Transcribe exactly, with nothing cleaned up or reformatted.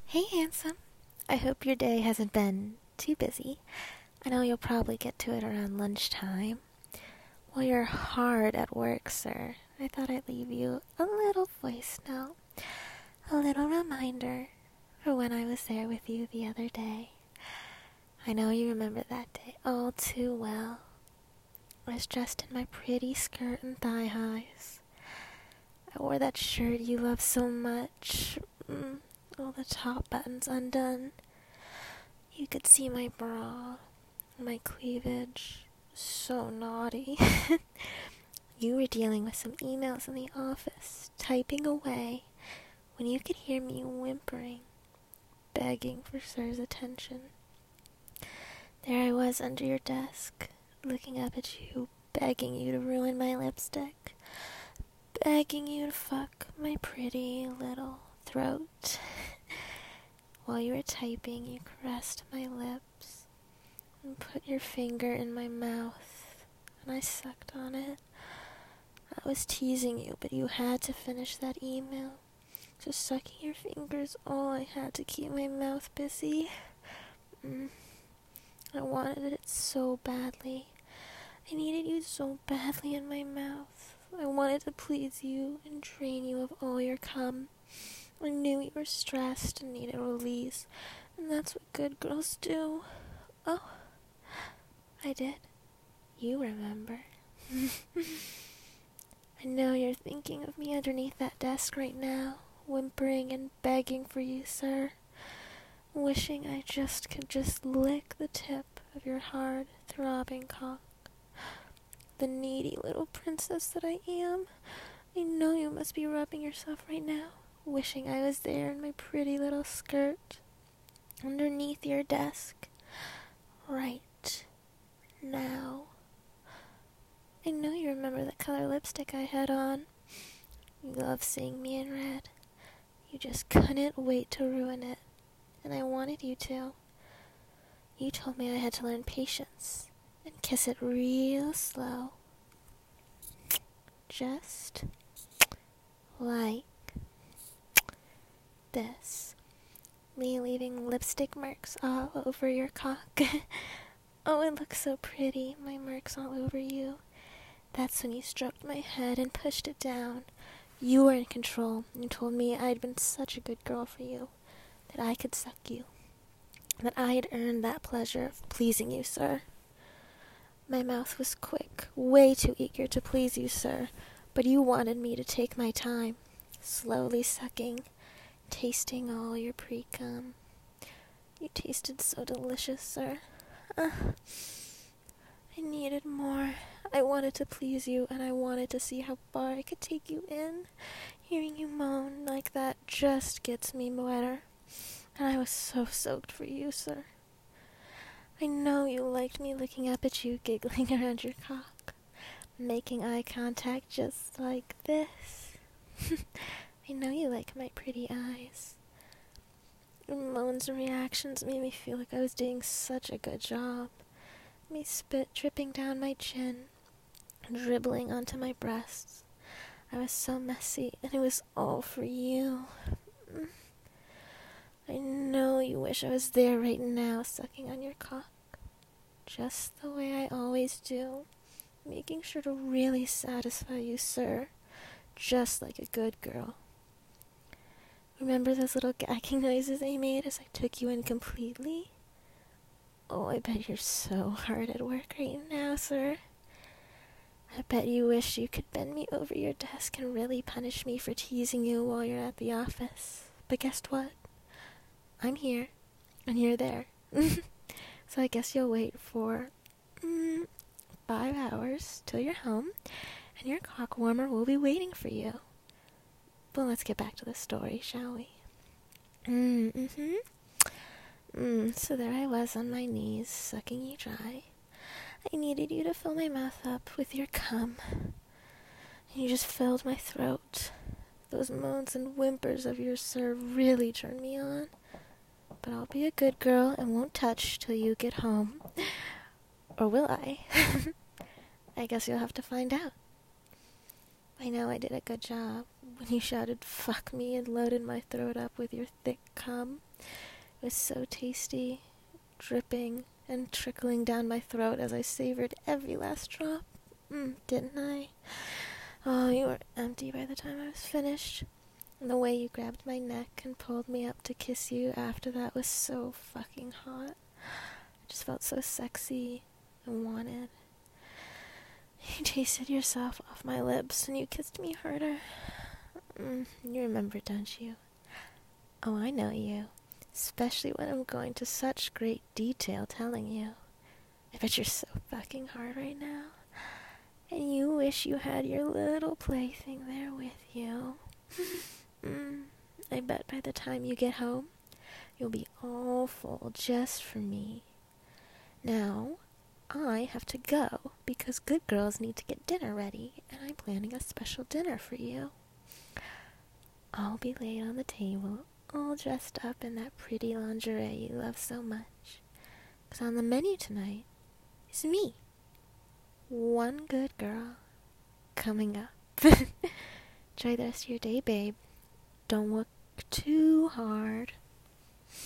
Hey, handsome. I hope your day hasn't been too busy. I know you'll probably get to it around lunchtime. Well, you're hard at work, sir. I thought I'd leave you a little voice note, a little reminder for when I was there with you the other day. I know you remember that day all too well. I was dressed in my pretty skirt and thigh highs. I wore that shirt you love so much. Mm, all the top buttons undone. You could see my bra, my cleavage. So naughty. You were dealing with some emails in the office, typing away, when you could hear me whimpering, begging for sir's attention. There I was under your desk, looking up at you, begging you to ruin my lipstick, begging you to fuck my pretty little throat. While you were typing, you caressed my lips and put your finger in my mouth, and I sucked on it. I was teasing you, but you had to finish that email. Just sucking your fingers, all I had to keep my mouth busy. Mm. I wanted it so badly. I needed you so badly in my mouth. I wanted to please you and drain you of all your cum. I knew you were stressed and needed release, and that's what good girls do. Oh, I did. You remember. I know you're thinking of me underneath that desk right now, whimpering and begging for you, sir. Wishing I just could just lick the tip of your hard, throbbing cock. The needy little princess that I am. I know you must be rubbing yourself right now, wishing I was there in my pretty little skirt, underneath your desk, right now. I know you remember the color lipstick I had on. You love seeing me in red. You just couldn't wait to ruin it, and I wanted you to. You told me I had to learn patience and kiss it real slow. Just like this. Me leaving lipstick marks all over your cock. Oh, it looks so pretty, my marks all over you. That's when you stroked my head and pushed it down. You were in control. You told me I'd been such a good girl for you, that I could suck you, that I had earned that pleasure of pleasing you, sir. My mouth was quick, way too eager to please you, sir, but you wanted me to take my time, slowly sucking, tasting all your pre-cum. You tasted so delicious, sir. Uh, I needed more. I wanted to please you, and I wanted to see how far I could take you in. Hearing you moan like that just gets me wetter, and I was so soaked for you, sir. I know you liked me looking up at you, giggling around your cock, making eye contact just like this. I know you like my pretty eyes. Your moans and reactions made me feel like I was doing such a good job. Me spit dripping down my chin, dribbling onto my breasts. I was so messy, and it was all for you. I know you wish I was there right now, sucking on your cock, just the way I always do, making sure to really satisfy you, sir, just like a good girl. Remember those little gagging noises I made as I took you in completely? Oh, I bet you're so hard at work right now, sir. I bet you wish you could bend me over your desk and really punish me for teasing you while you're at the office. But guess what? I'm here, and you're there. So I guess you'll wait for mm, five hours till you're home, and your cock warmer will be waiting for you. But let's get back to the story, shall we? Mm-hmm. Mm, so there I was on my knees, sucking you dry. I needed you to fill my mouth up with your cum. And you just filled my throat. Those moans and whimpers of yours, sir, really turned me on. But I'll be a good girl and won't touch till you get home. Or will I? I guess you'll have to find out. I know I did a good job when you shouted "fuck me" and loaded my throat up with your thick cum. It was so tasty, dripping and trickling down my throat as I savored every last drop. Mm, didn't I? Oh, you were empty by the time I was finished. And the way you grabbed my neck and pulled me up to kiss you after that was so fucking hot. I just felt so sexy and wanted. You tasted yourself off my lips and you kissed me harder. Mm, you remember, don't you? Oh, I know you. Especially when I'm going to such great detail telling you. I bet you're so fucking hard right now. And you wish you had your little plaything there with you. mm, I bet by the time you get home, you'll be all full just for me. Now, I have to go because good girls need to get dinner ready, and I'm planning a special dinner for you. I'll be laid on the table, all dressed up in that pretty lingerie you love so much. Because on the menu tonight is me. One good girl coming up. Enjoy the rest of your day, babe. Don't work too hard.